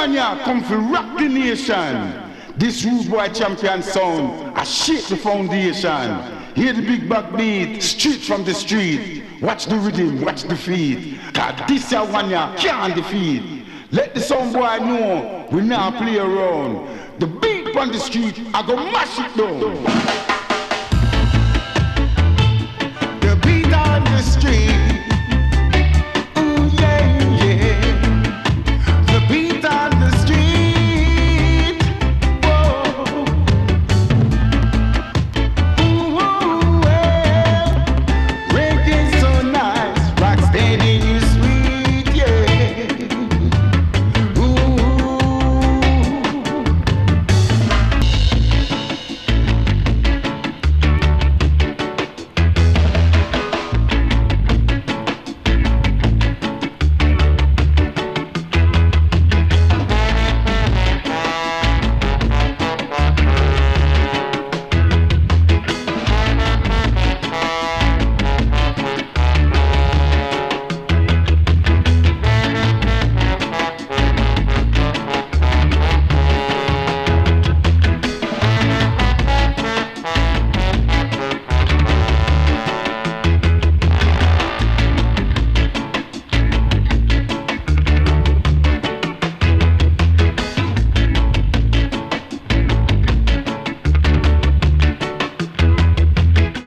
one ya come for rock the nation. This rude boy champion sound, I shake the foundation. Hear the big back beat, street from the street. Watch the rhythm, watch the feet. Cause this ya one ya can't defeat. Let the sound boy know we now play around. The beat on the street, I go mash it down.